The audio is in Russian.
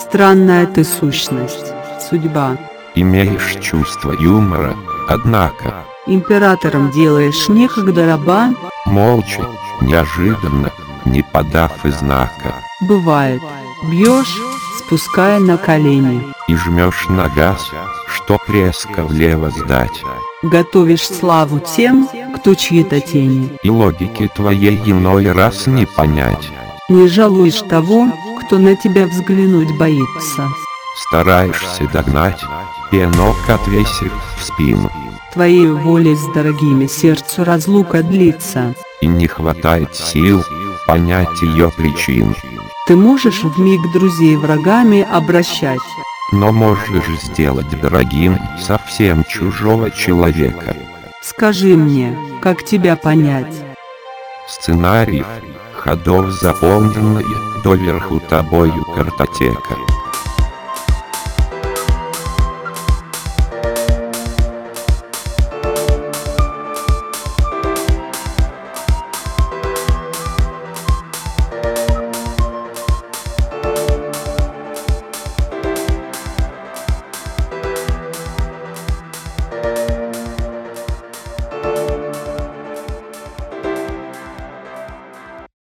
Странная ты сущность, судьба. Имеешь чувство юмора, однако Императором делаешь некогда раба. молча, неожиданно, не подав и знака, Бывает, бьешь, спуская на колени. и жмешь на газ, чтоб резко влево сдать. Готовишь славу тем, кто чьи-то тени. И логики твоей иной раз не понять. Не жалуешь того, кто на тебя взглянуть боится. Стараешься догнать, пенок отвесив в спину. Твоей волей с дорогими сердцу разлука длится. И не хватает сил понять ее причин. Ты можешь вмиг друзей врагами обращать. Но можешь сделать дорогим совсем чужого человека. Скажи мне, как тебя понять? Сценариев, ходов заполненная доверху тобою картотека.